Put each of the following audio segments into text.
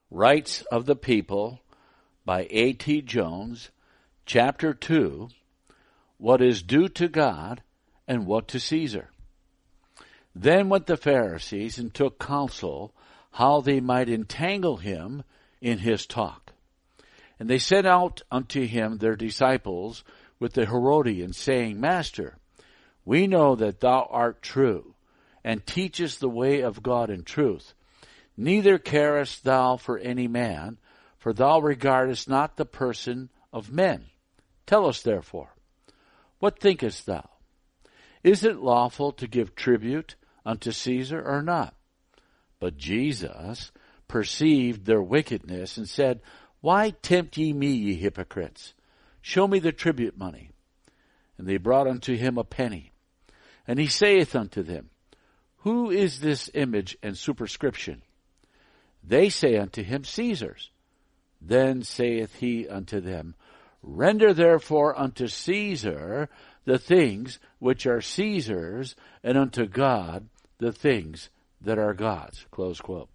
Rights of the People by A.T. Jones, Chapter 2, What is due to God and what to Caesar. Then went the Pharisees and took counsel how they might entangle him in his talk. And they sent out unto him their disciples with the Herodians, saying, Master, we know that thou art true, and teachest the way of God in truth. Neither carest thou for any man, for thou regardest not the person of men. Tell us therefore, what thinkest thou? Is it lawful to give tribute unto Caesar or not? But Jesus perceived their wickedness, and said, Why tempt ye me, ye hypocrites? Show me the tribute money. And they brought unto him a penny. And he saith unto them, Who is this image and superscription? They say unto him, Caesar's. Then saith he unto them, Render therefore unto Caesar the things which are Caesar's, and unto God the things that are God's. Close quote.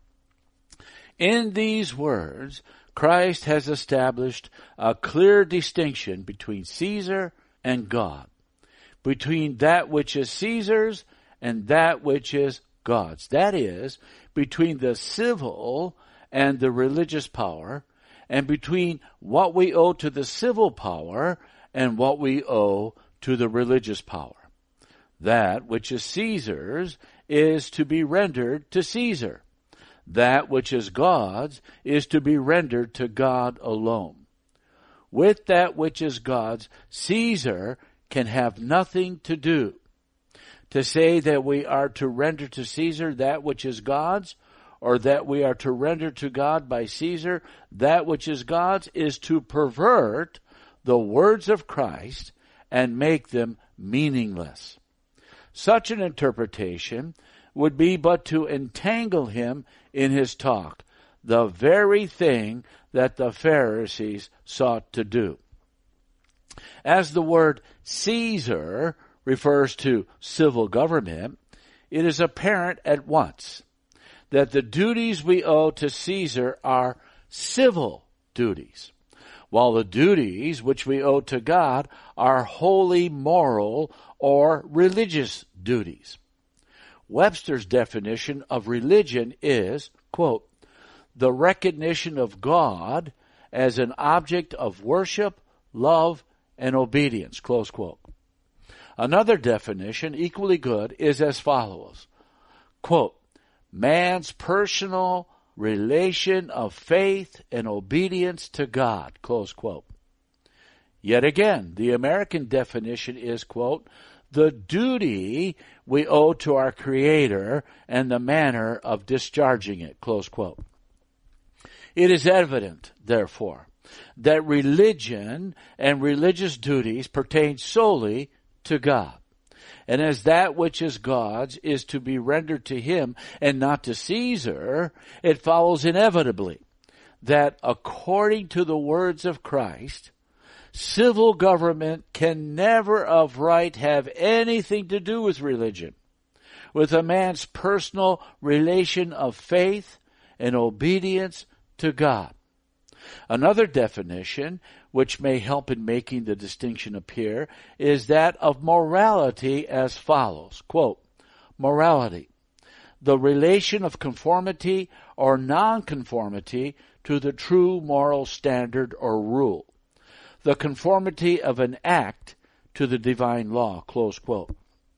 In these words, Christ has established a clear distinction between Caesar and God, between that which is Caesar's and that which is God's. That is, between the civil and the religious power, and between what we owe to the civil power and what we owe to the religious power. That which is Caesar's is to be rendered to Caesar. That which is God's is to be rendered to God alone. With that which is God's, Caesar can have nothing to do. To say that we are to render to Caesar that which is God's, or that we are to render to God by Caesar that which is God's, is to pervert the words of Christ and make them meaningless. Such an interpretation would be but to entangle him in his talk, the very thing that the Pharisees sought to do. As the word Caesar refers to civil government, it is apparent at once that the duties we owe to Caesar are civil duties, while the duties which we owe to God are wholly moral or religious duties. Webster's definition of religion is, quote, the recognition of God as an object of worship, love, and obedience, close quote. Another definition, equally good, is as follows, quote, man's personal relation of faith and obedience to God, close quote. Yet again, the American definition is, quote, the duty we owe to our Creator and the manner of discharging it, close quote. It is evident, therefore, that religion and religious duties pertain solely to God. And as that which is God's is to be rendered to him and not to Caesar, it follows inevitably that according to the words of Christ, civil government can never of right have anything to do with religion, with a man's personal relation of faith and obedience to God. Another definition, which may help in making the distinction appear, is that of morality as follows, quote, morality, the relation of conformity or nonconformity to the true moral standard or rule, the conformity of an act to the divine law, close quote.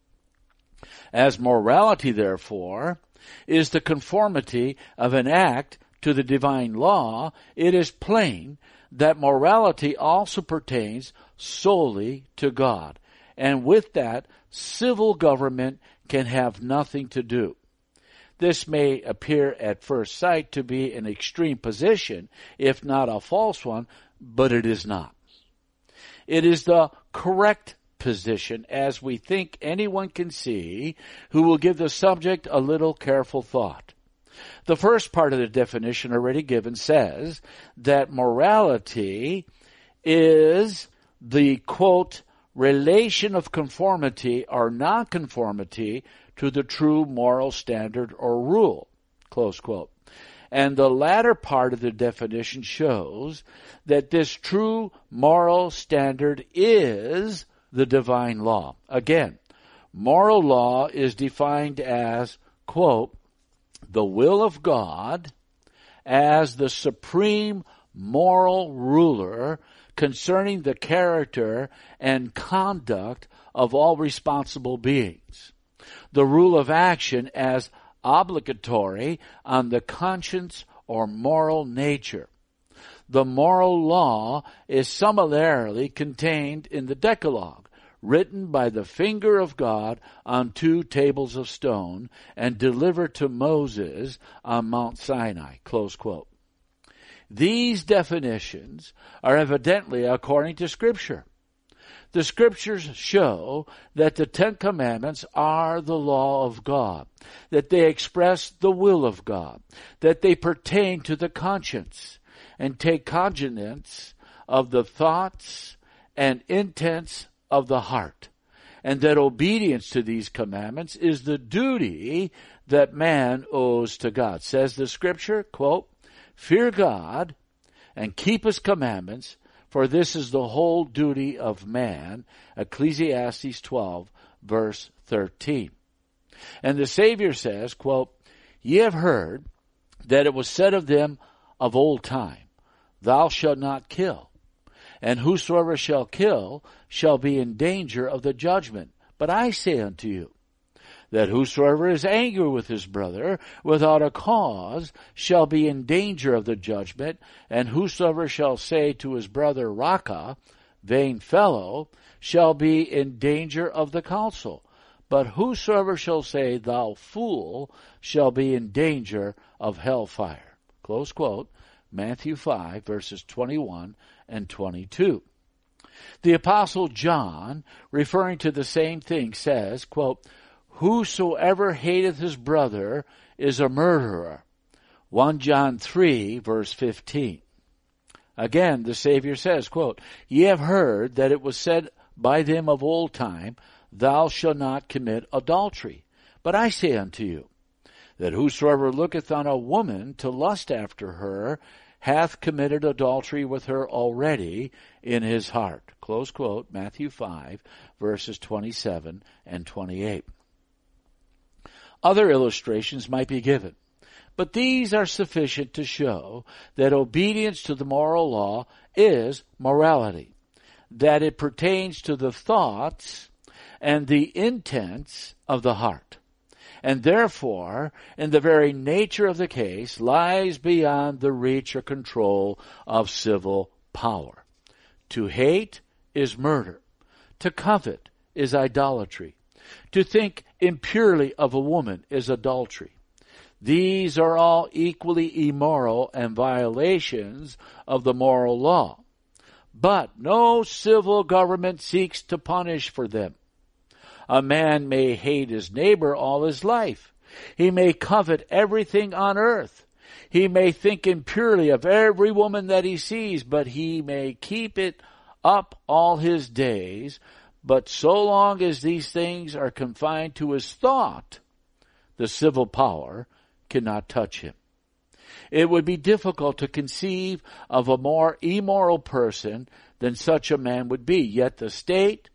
As morality, therefore, is the conformity of an act to the divine law, it is plain that morality also pertains solely to God, and with that, civil government can have nothing to do. This may appear at first sight to be an extreme position, if not a false one, but it is not. It is the correct position, as we think anyone can see who will give the subject a little careful thought. The first part of the definition already given says that morality is the, quote, relation of conformity or nonconformity to the true moral standard or rule, close quote. And the latter part of the definition shows that this true moral standard is the divine law. Again, moral law is defined as, quote, the will of God as the supreme moral ruler concerning the character and conduct of all responsible beings. The rule of action as obligatory on the conscience or moral nature. The moral law is similarly contained in the Decalogue, written by the finger of God on 2 tables of stone and delivered to Moses on Mount Sinai. Close quote. These definitions are evidently according to Scripture. The Scriptures show that the 10 Commandments are the law of God, that they express the will of God, that they pertain to the conscience and take cognizance of the thoughts and intents of the heart, and that obedience to these commandments is the duty that man owes to God. Says the Scripture, quote, fear God and keep His commandments, for this is the whole duty of man. Ecclesiastes 12, verse 13. And the Savior says, quote, ye have heard that it was said of them of old time, thou shalt not kill. And whosoever shall kill shall be in danger of the judgment. But I say unto you, that whosoever is angry with his brother without a cause shall be in danger of the judgment, and whosoever shall say to his brother, Raca, vain fellow, shall be in danger of the council. But whosoever shall say, thou fool, shall be in danger of hellfire. Close quote, Matthew 5, verses 21 and 22. The Apostle John, referring to the same thing, says, quote, whosoever hateth his brother is a murderer. 1 John 3, verse 15. Again, the Savior says, quote, ye have heard that it was said by them of old time, thou shalt not commit adultery. But I say unto you, that whosoever looketh on a woman to lust after her hath committed adultery with her already in his heart. Close quote, Matthew 5, verses 27 and 28. Other illustrations might be given, but these are sufficient to show that obedience to the moral law is morality, that it pertains to the thoughts and the intents of the heart, and therefore, in the very nature of the case, lies beyond the reach or control of civil power. To hate is murder. To covet is idolatry. To think impurely of a woman is adultery. These are all equally immoral and violations of the moral law. But no civil government seeks to punish for them. A man may hate his neighbor all his life. He may covet everything on earth. He may think impurely of every woman that he sees, but he may keep it up all his days. But so long as these things are confined to his thought, the civil power cannot touch him. It would be difficult to conceive of a more immoral person than such a man would be, yet the state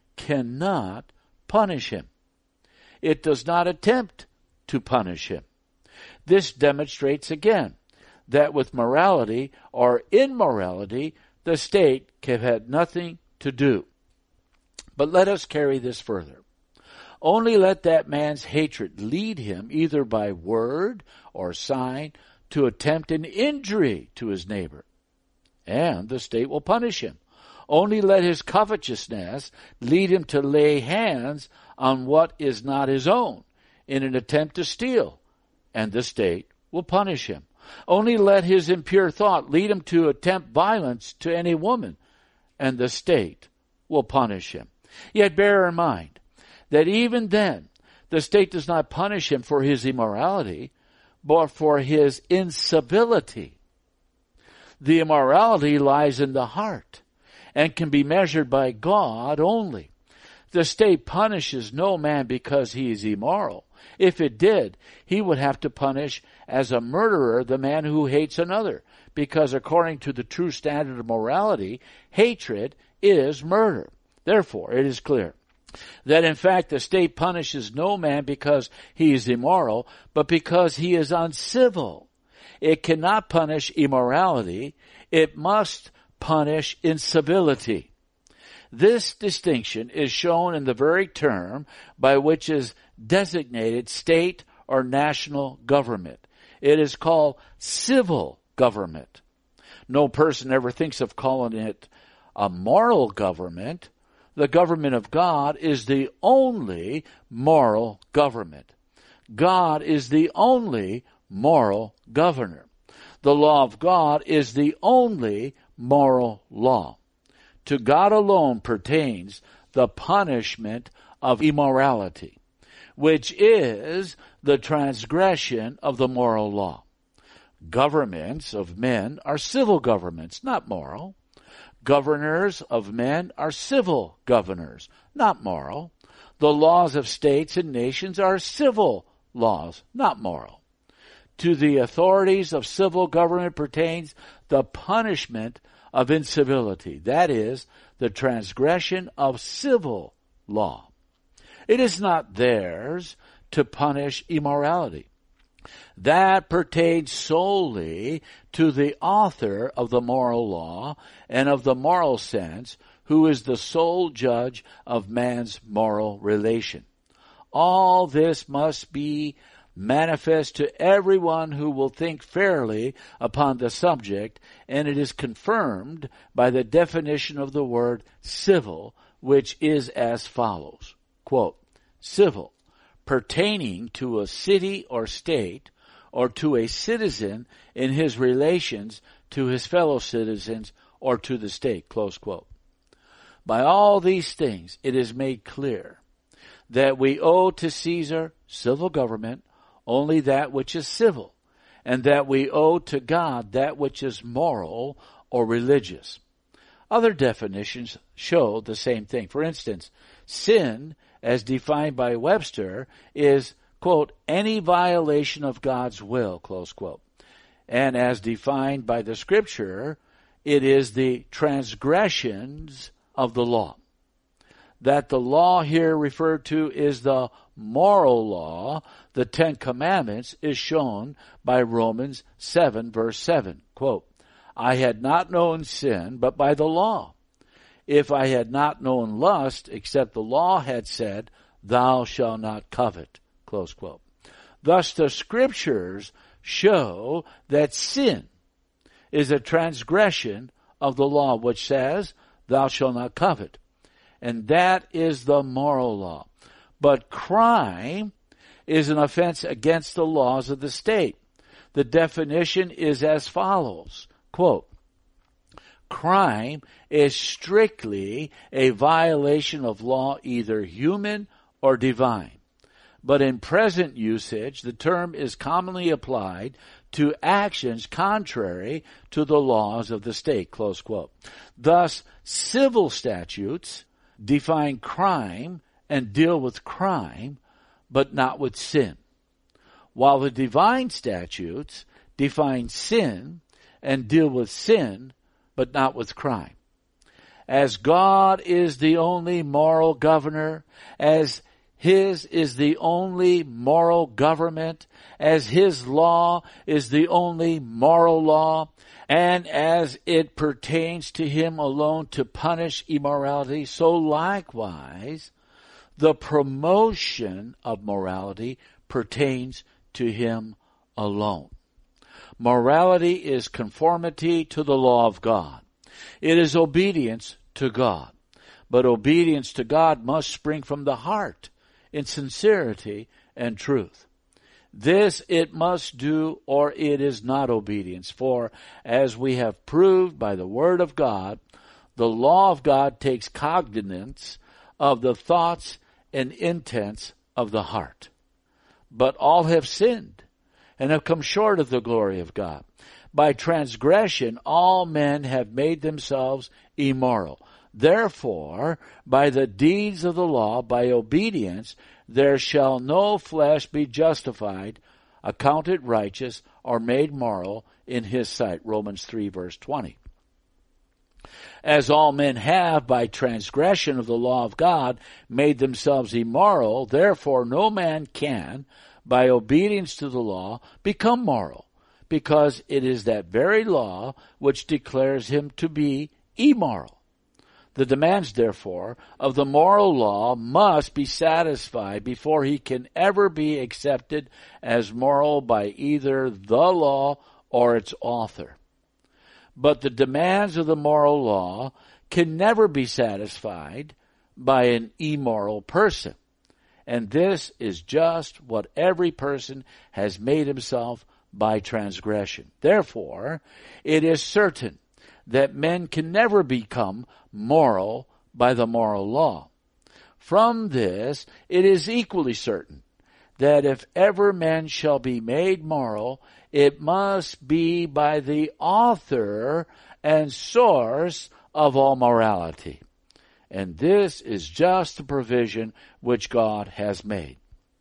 cannot punish him. It does not attempt to punish him. This demonstrates again that with morality or immorality, the state can have nothing to do. But let us carry this further. Only let that man's hatred lead him either by word or sign to attempt an injury to his neighbor, and the state will punish him. Only let his covetousness lead him to lay hands on what is not his own in an attempt to steal, and the state will punish him. Only let his impure thought lead him to attempt violence to any woman, and the state will punish him. Yet bear in mind that even then, the state does not punish him for his immorality, but for his incivility. The immorality lies in the heart and can be measured by God only. The state punishes no man because he is immoral. If it did, he would have to punish as a murderer the man who hates another, because according to the true standard of morality, hatred is murder. Therefore, it is clear that in fact the state punishes no man because he is immoral, but because he is uncivil. It cannot punish immorality. It must punish incivility. This distinction is shown in the very term by which is designated state or national government. It is called civil government. No person ever thinks of calling it a moral government. The government of God is the only moral government. God is the only moral governor. The law of God is the only moral law. To God alone pertains the punishment of immorality, which is the transgression of the moral law. Governments of men are civil governments, not moral. Governors of men are civil governors, not moral. The laws of states and nations are civil laws, not moral. To the authorities of civil government pertains the punishment of incivility, that is, the transgression of civil law. It is not theirs to punish immorality. That pertains solely to the author of the moral law and of the moral sense, who is the sole judge of man's moral relation. All this must be manifest to everyone who will think fairly upon the subject, and it is confirmed by the definition of the word civil, which is as follows. Quote, civil, pertaining to a city or state, or to a citizen in his relations to his fellow citizens, or to the state, close quote. By all these things it is made clear that we owe to Caesar, civil government, only that which is civil, and that we owe to God that which is moral or religious. Other definitions show the same thing. For instance, sin, as defined by Webster, is, quote, any violation of God's will, close quote. And as defined by the Scripture, it is the transgressions of the law. That the law here referred to is the moral law, the Ten Commandments, is shown by Romans 7, verse 7. Quote, I had not known sin but by the law. If I had not known lust, except the law had said, thou shalt not covet. Close quote. Thus the Scriptures show that sin is a transgression of the law, which says, thou shalt not covet. And that is the moral law. But crime is an offense against the laws of the state. The definition is as follows, quote, crime is strictly a violation of law, either human or divine. But in present usage, the term is commonly applied to actions contrary to the laws of the state, close quote. Thus, civil statutes define crime and deal with crime, but not with sin, while the divine statutes define sin and deal with sin, but not with crime. As God is the only moral governor, as His is the only moral government, as His law is the only moral law, and as it pertains to Him alone to punish immorality, so likewise the promotion of morality pertains to Him alone. Morality is conformity to the law of God. It is obedience to God. But obedience to God must spring from the heart in sincerity and truth. This it must do, or it is not obedience. For, as we have proved by the Word of God, the law of God takes cognizance of the thoughts and intents of the heart. But all have sinned and have come short of the glory of God. By transgression all men have made themselves immoral. Therefore, by the deeds of the law, by obedience, there shall no flesh be justified, accounted righteous, or made moral in his sight. Romans 3, verse 20. As all men have, by transgression of the law of God, made themselves immoral, therefore no man can, by obedience to the law, become moral, because it is that very law which declares him to be immoral. The demands, therefore, of the moral law must be satisfied before he can ever be accepted as moral by either the law or its author. But the demands of the moral law can never be satisfied by an immoral person. And this is just what every person has made himself by transgression. Therefore, it is certain that men can never become moral by the moral law. From this, it is equally certain that if ever men shall be made moral, it must be by the author and source of all morality. And this is just the provision which God has made.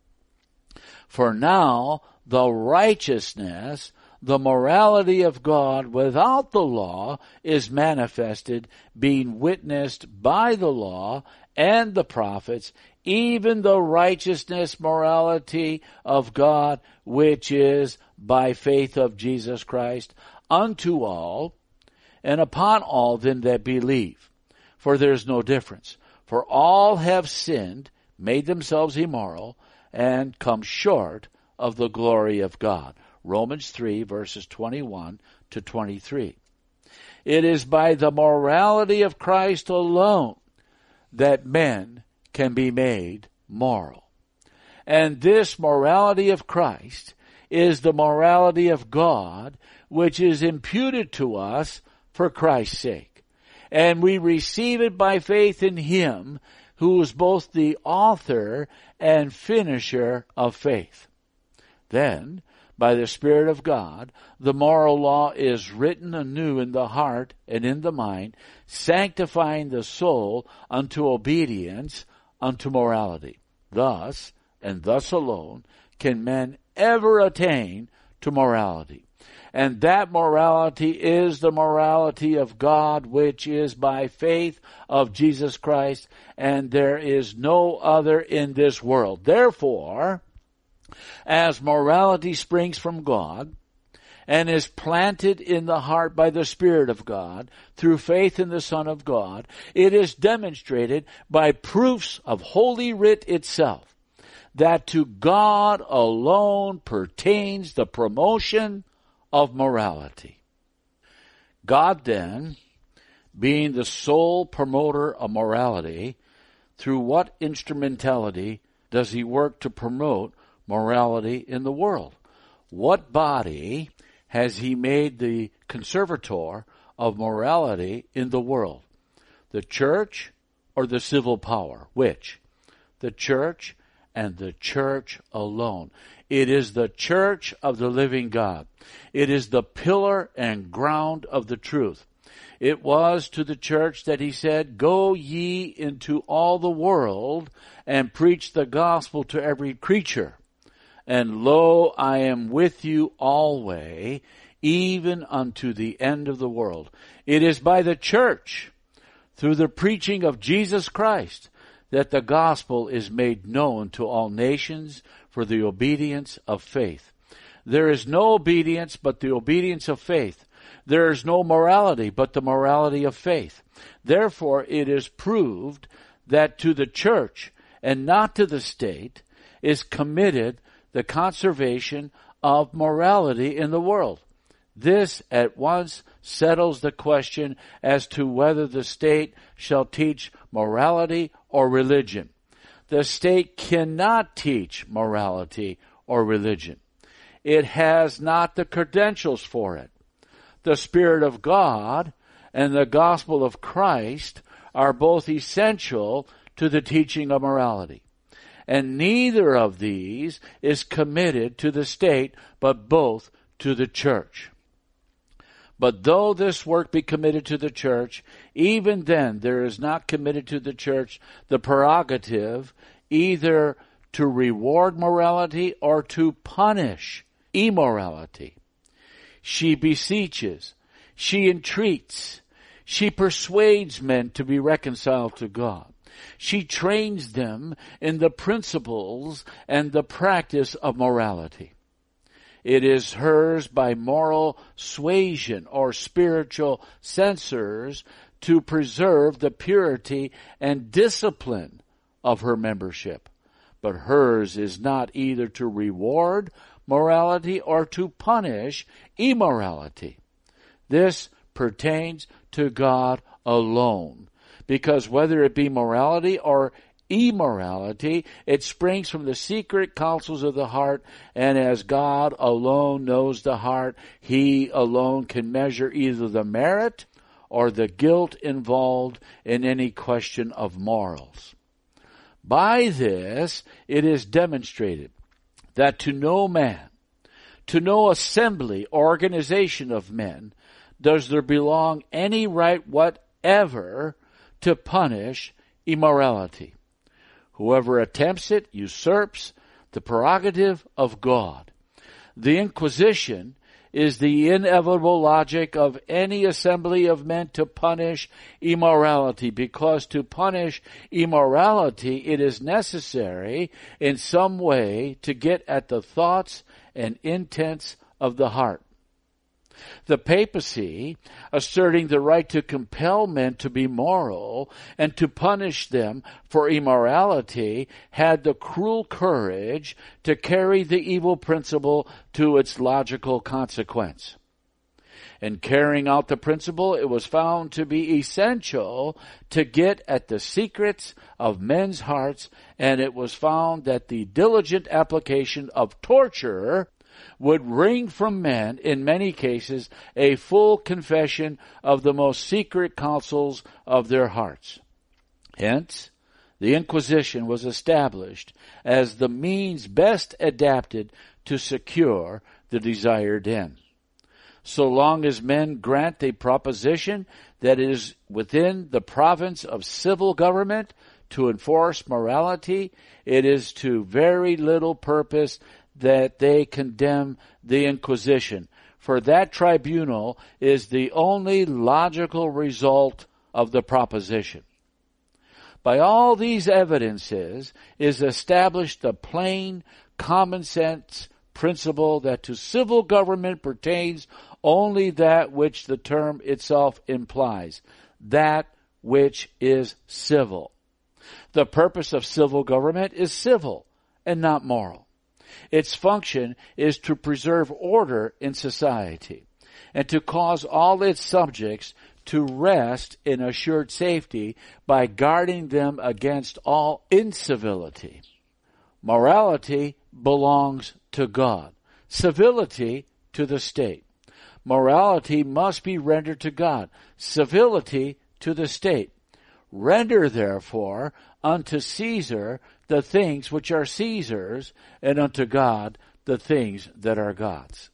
For now, the righteousness, the morality of God without the law is manifested, being witnessed by the law and the prophets, even the righteousness, morality of God, which is by faith of Jesus Christ, unto all, and upon all them that believe. For there is no difference. For all have sinned, made themselves immoral, and come short of the glory of God. Romans 3, verses 21 to 23. It is by the morality of Christ alone that men can be made moral. And this morality of Christ is the morality of God, which is imputed to us for Christ's sake. And we receive it by faith in Him, who is both the author and finisher of faith. Then, by the Spirit of God, the moral law is written anew in the heart and in the mind, sanctifying the soul unto obedience unto morality. Thus, and thus alone, can men ever attain to morality. And that morality is the morality of God, which is by faith of Jesus Christ, and there is no other in this world. Therefore, as morality springs from God and is planted in the heart by the Spirit of God through faith in the Son of God, it is demonstrated by proofs of Holy Writ itself that to God alone pertains the promotion of morality. God then, being the sole promoter of morality, through what instrumentality does He work to promote morality in the world? What body has He made the conservator of morality in the world? The church or the civil power? Which? The church, and the church alone. It is the church of the living God. It is the pillar and ground of the truth. It was to the church that He said, "Go ye into all the world and preach the gospel to every creature. And lo, I am with you always, even unto the end of the world." It is by the church, through the preaching of Jesus Christ, that the gospel is made known to all nations for the obedience of faith. There is no obedience but the obedience of faith. There is no morality but the morality of faith. Therefore, it is proved that to the church and not to the state is committed the conservation of morality in the world. This at once settles the question as to whether the state shall teach morality or religion. The state cannot teach morality or religion. It has not the credentials for it. The Spirit of God and the gospel of Christ are both essential to the teaching of morality. And neither of these is committed to the state, but both to the church. But though this work be committed to the church, even then there is not committed to the church the prerogative either to reward morality or to punish immorality. She beseeches, she entreats, she persuades men to be reconciled to God. She trains them in the principles and the practice of morality. It is hers by moral suasion or spiritual censors to preserve the purity and discipline of her membership. But hers is not either to reward morality or to punish immorality. This pertains to God alone, because whether it be morality or immorality, it springs from the secret counsels of the heart, and as God alone knows the heart, He alone can measure either the merit or the guilt involved in any question of morals. By this it is demonstrated that to no man, to no assembly or organization of men, does there belong any right whatever to punish immorality. Whoever attempts it usurps the prerogative of God. The Inquisition is the inevitable logic of any assembly of men to punish immorality, because to punish immorality it is necessary in some way to get at the thoughts and intents of the heart. The papacy, asserting the right to compel men to be moral and to punish them for immorality, had the cruel courage to carry the evil principle to its logical consequence. In carrying out the principle, it was found to be essential to get at the secrets of men's hearts, and it was found that the diligent application of torture would wring from men, in many cases, a full confession of the most secret counsels of their hearts. Hence, the Inquisition was established as the means best adapted to secure the desired end. So long as men grant the proposition that it is within the province of civil government to enforce morality, it is to very little purpose that they condemn the Inquisition, for that tribunal is the only logical result of the proposition. By all these evidences is established the plain, common sense principle that to civil government pertains only that which the term itself implies, that which is civil. The purpose of civil government is civil and not moral. Its function is to preserve order in society and to cause all its subjects to rest in assured safety by guarding them against all incivility. Morality belongs to God, civility to the state. Morality must be rendered to God, civility to the state. Render, therefore, unto Caesar the things which are Caesar's, and unto God the things that are God's.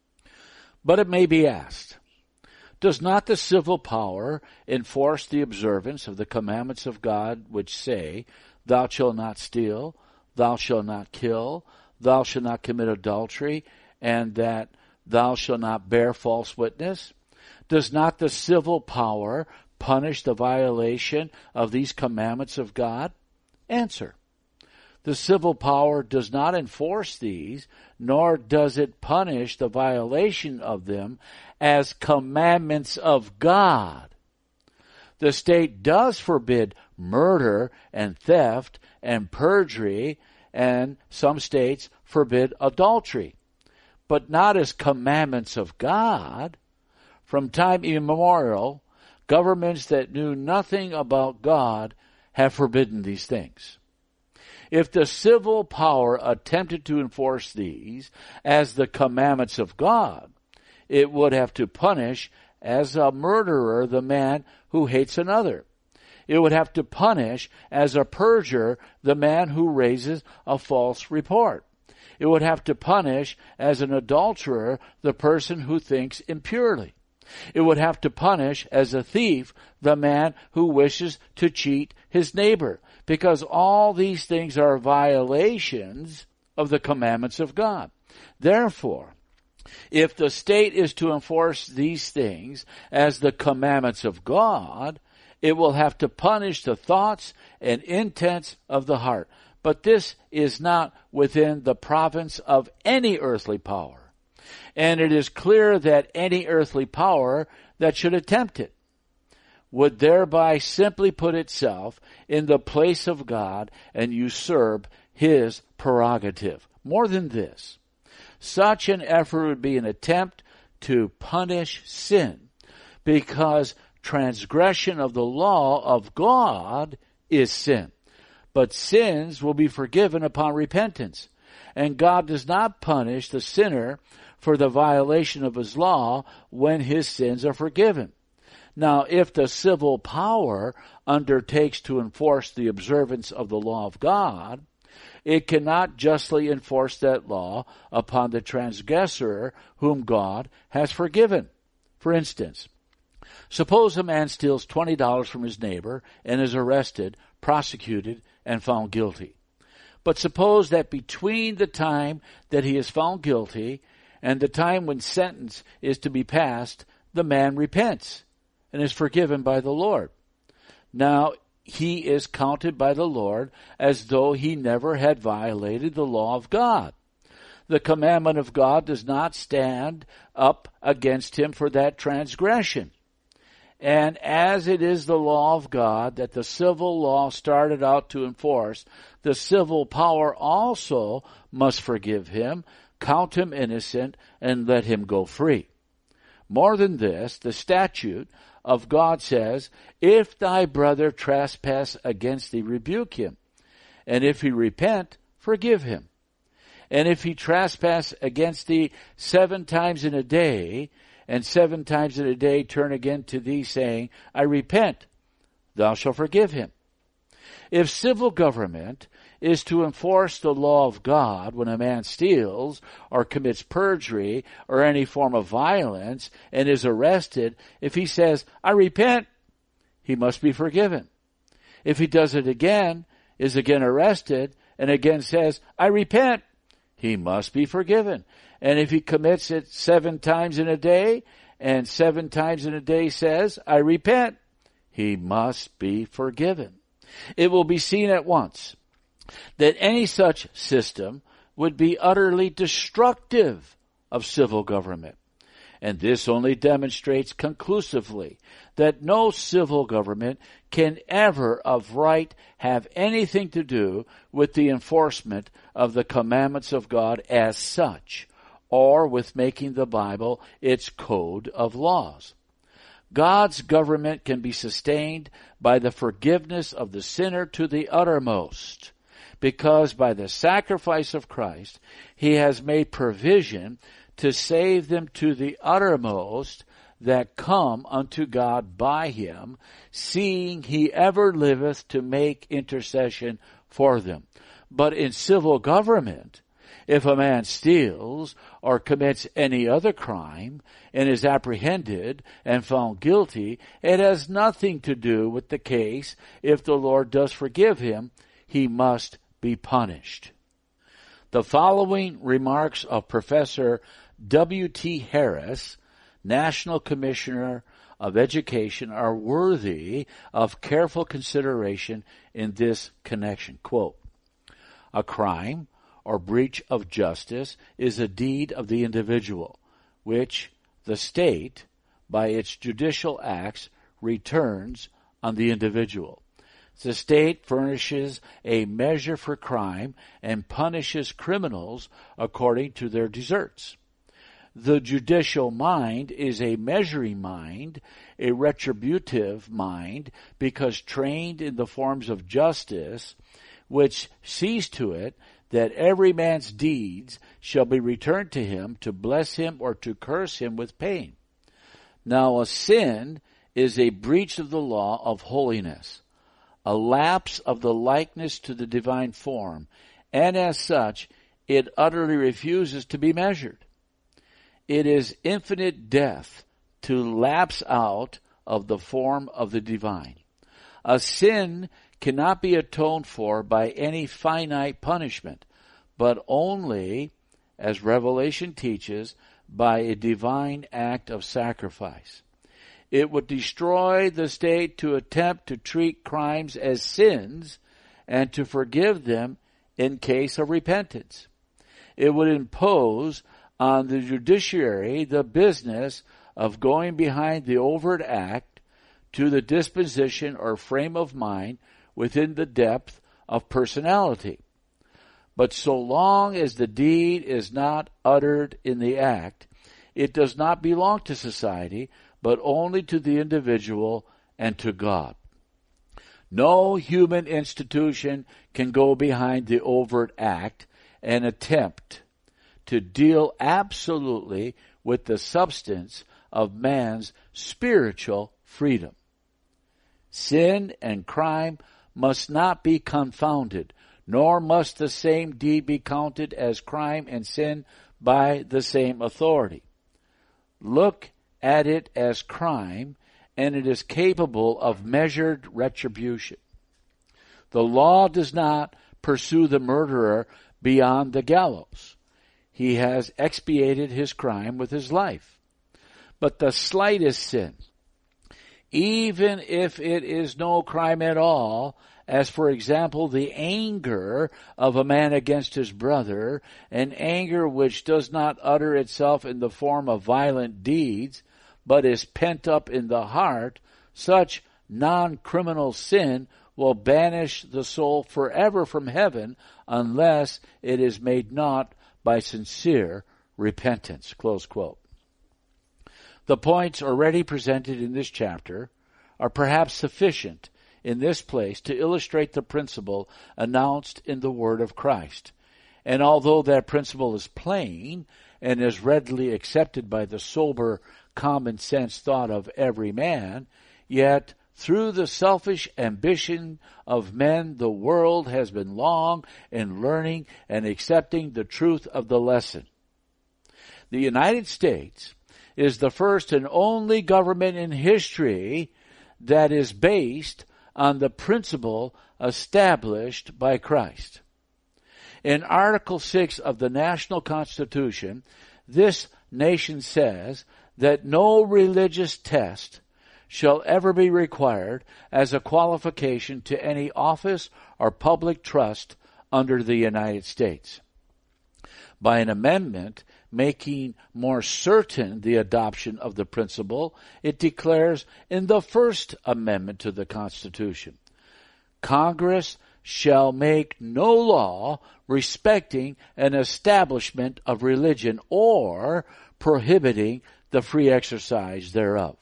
But it may be asked, does not the civil power enforce the observance of the commandments of God which say, thou shalt not steal, thou shalt not kill, thou shalt not commit adultery, and that thou shalt not bear false witness? Does not the civil power punish the violation of these commandments of God? Answer. The civil power does not enforce these, nor does it punish the violation of them as commandments of God. The state does forbid murder and theft and perjury, and some states forbid adultery, but not as commandments of God. From time immemorial, governments that knew nothing about God have forbidden these things. If the civil power attempted to enforce these as the commandments of God, it would have to punish as a murderer the man who hates another. It would have to punish as a perjurer the man who raises a false report. It would have to punish as an adulterer the person who thinks impurely. It would have to punish as a thief the man who wishes to cheat his neighbor, because all these things are violations of the commandments of God. Therefore, if the state is to enforce these things as the commandments of God, it will have to punish the thoughts and intents of the heart. But this is not within the province of any earthly power. And it is clear that any earthly power that should attempt it would thereby simply put itself in the place of God and usurp His prerogative. More than this, such an effort would be an attempt to punish sin, because transgression of the law of God is sin. But sins will be forgiven upon repentance, and God does not punish the sinner for the violation of His law when his sins are forgiven. Now, if the civil power undertakes to enforce the observance of the law of God, it cannot justly enforce that law upon the transgressor whom God has forgiven. For instance, suppose a man steals $20 from his neighbor and is arrested, prosecuted, and found guilty. But suppose that between the time that he is found guilty and the time when sentence is to be passed, the man repents and is forgiven by the Lord. Now, he is counted by the Lord as though he never had violated the law of God. The commandment of God does not stand up against him for that transgression. And as it is the law of God that the civil law started out to enforce, the civil power also must forgive him, count him innocent, and let him go free. More than this, the statute of God says, if thy brother trespass against thee, rebuke him. And if he repent, forgive him. And if he trespass against thee 7 times in a day, and 7 times in a day turn again to thee, saying, I repent, thou shalt forgive him. If civil government is to enforce the law of God when a man steals or commits perjury or any form of violence and is arrested, if he says, I repent, he must be forgiven. If he does it again, is again arrested, and again says, I repent, he must be forgiven. And if he commits it 7 times in a day, and 7 times in a day says, I repent, he must be forgiven. It will be seen at once that any such system would be utterly destructive of civil government. And this only demonstrates conclusively that no civil government can ever of right have anything to do with the enforcement of the commandments of God as such, or with making the Bible its code of laws. God's government can be sustained by the forgiveness of the sinner to the uttermost, because by the sacrifice of Christ, He has made provision to save them to the uttermost that come unto God by Him, seeing He ever liveth to make intercession for them. But in civil government, if a man steals or commits any other crime and is apprehended and found guilty, it has nothing to do with the case. If the Lord does forgive him, he must be punished. The following remarks of Professor W.T. Harris, National Commissioner of Education, are worthy of careful consideration in this connection. Quote, a crime or breach of justice is a deed of the individual, which the state, by its judicial acts, returns on the individual. The state furnishes a measure for crime and punishes criminals according to their deserts. The judicial mind is a measuring mind, a retributive mind, because trained in the forms of justice, which sees to it that every man's deeds shall be returned to him to bless him or to curse him with pain. Now a sin is a breach of the law of holiness, a lapse of the likeness to the divine form, and as such, it utterly refuses to be measured. It is infinite death to lapse out of the form of the divine. A sin cannot be atoned for by any finite punishment, but only, as Revelation teaches, by a divine act of sacrifice. It would destroy the state to attempt to treat crimes as sins and to forgive them in case of repentance. It would impose on the judiciary the business of going behind the overt act to the disposition or frame of mind within the depth of personality. But so long as the deed is not uttered in the act, it does not belong to society, but only to the individual and to God. No human institution can go behind the overt act and attempt to deal absolutely with the substance of man's spiritual freedom. Sin and crime must not be confounded, nor must the same deed be counted as crime and sin by the same authority. Look at it as crime, and it is capable of measured retribution. The law does not pursue the murderer beyond the gallows. He has expiated his crime with his life. But the slightest sin, even if it is no crime at all, as for example the anger of a man against his brother, an anger which does not utter itself in the form of violent deeds, but is pent up in the heart, such non-criminal sin will banish the soul forever from heaven unless it is made naught by sincere repentance. Close quote. The points already presented in this chapter are perhaps sufficient in this place to illustrate the principle announced in the Word of Christ. And although that principle is plain and is readily accepted by the sober, common sense thought of every man, yet through the selfish ambition of men the world has been long in learning and accepting the truth of the lesson. The United States is the first and only government in history that is based on the principle established by Christ. In Article 6 of the National Constitution, this nation says that no religious test shall ever be required as a qualification to any office or public trust under the United States. By an amendment making more certain the adoption of the principle, it declares in the First Amendment to the Constitution, Congress shall make no law respecting an establishment of religion or prohibiting the free exercise thereof.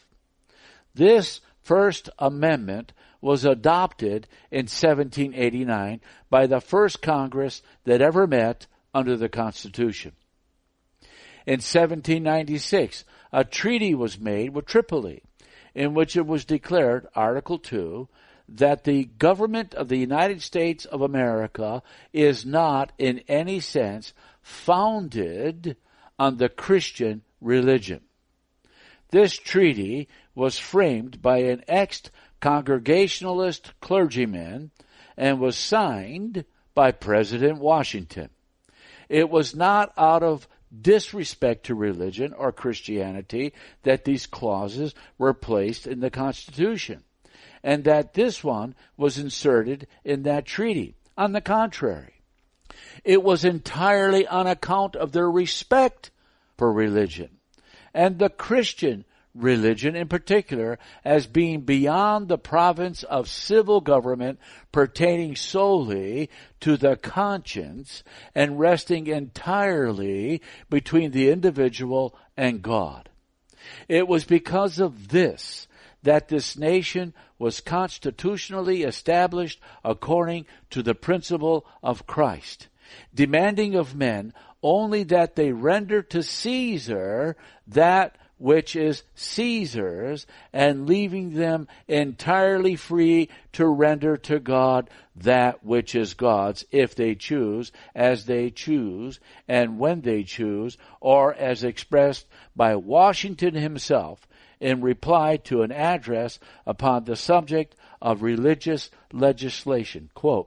This First Amendment was adopted in 1789 by the first Congress that ever met under the Constitution. In 1796, a treaty was made with Tripoli, in which it was declared, Article 2, that the government of the United States of America is not in any sense founded on the Christian religion. This treaty was framed by an ex-Congregationalist clergyman and was signed by President Washington. It was not out of disrespect to religion or Christianity that these clauses were placed in the Constitution, and that this one was inserted in that treaty. On the contrary, it was entirely on account of their respect for religion, and the Christian religion in particular, as being beyond the province of civil government, pertaining solely to the conscience and resting entirely between the individual and God. It was because of this that this nation was constitutionally established according to the principle of Christ, demanding of men only that they render to Caesar that which is Caesar's, and leaving them entirely free to render to God that which is God's, if they choose, as they choose, and when they choose, or as expressed by Washington himself in reply to an address upon the subject of religious legislation. Quote,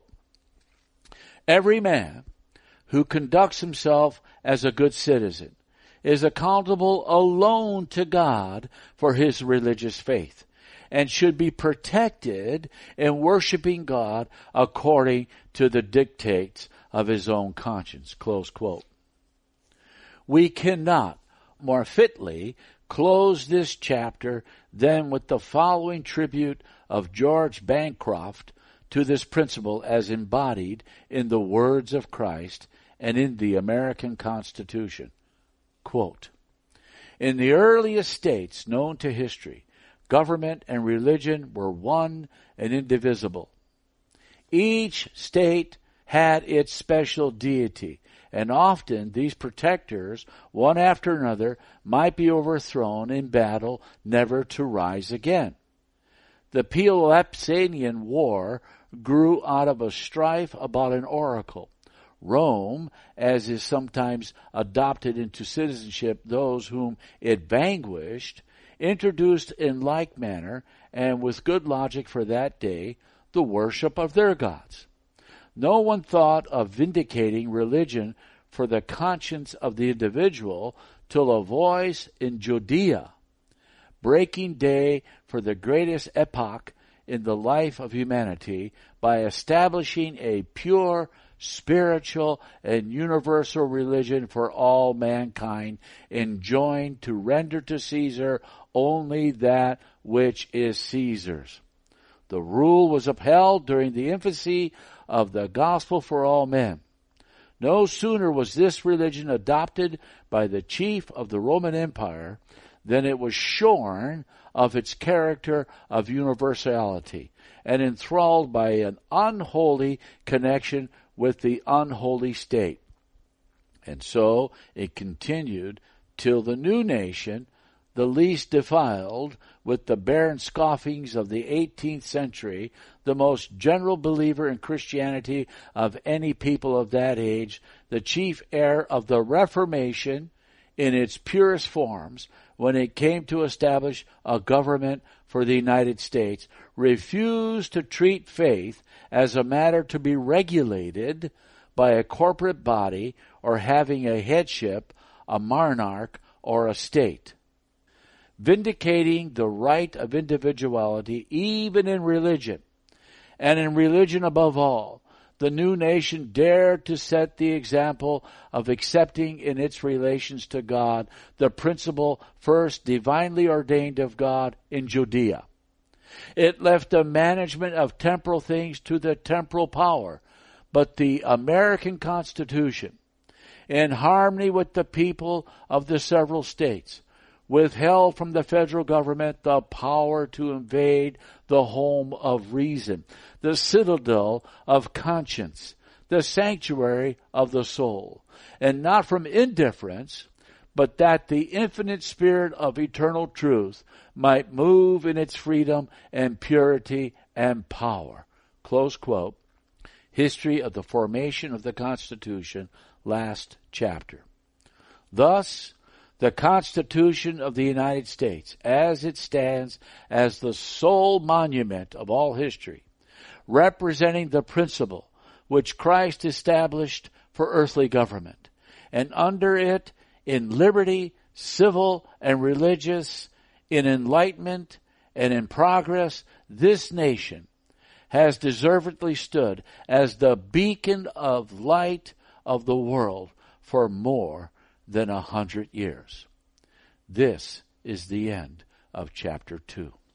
"Every man who conducts himself as a good citizen is accountable alone to God for his religious faith, and should be protected in worshiping God according to the dictates of his own conscience." Close quote. We cannot more fitly close this chapter than with the following tribute of George Bancroft to this principle as embodied in the words of Christ and in the American Constitution. Quote, "In the earliest states known to history, government and religion were one and indivisible. Each state had its special deity, and often these protectors, one after another, might be overthrown in battle, never to rise again. The Peloponnesian War grew out of a strife about an oracle. Rome, as is sometimes adopted into citizenship those whom it vanquished, introduced in like manner, and with good logic for that day, the worship of their gods. No one thought of vindicating religion for the conscience of the individual till a voice in Judea, breaking day for the greatest epoch in the life of humanity by establishing a pure, spiritual, and universal religion for all mankind, enjoined to render to Caesar only that which is Caesar's. The rule was upheld during the infancy of the gospel for all men. No sooner was this religion adopted by the chief of the Roman Empire than it was shorn of its character of universality and enthralled by an unholy connection with the unholy state. And so it continued till the new nation, the least defiled, with the barren scoffings of the 18th century, the most general believer in Christianity of any people of that age, the chief heir of the Reformation in its purest forms, when it came to establish a government for the United States, refused to treat faith as a matter to be regulated by a corporate body or having a headship, a monarch, or a state. Vindicating the right of individuality even in religion, and in religion above all, the new nation dared to set the example of accepting in its relations to God the principle first divinely ordained of God in Judea. It left the management of temporal things to the temporal power, but the American Constitution, in harmony with the people of the several states, withheld from the federal government the power to invade the home of reason, the citadel of conscience, the sanctuary of the soul, and not from indifference, but that the infinite spirit of eternal truth might move in its freedom and purity and power. Close quote. History of the Formation of the Constitution, last chapter. Thus, the Constitution of the United States, as it stands as the sole monument of all history, representing the principle which Christ established for earthly government, and under it, in liberty, civil and religious, in enlightenment and in progress, this nation has deservedly stood as the beacon of light of the world for more than 100 years. This is the end of chapter 2.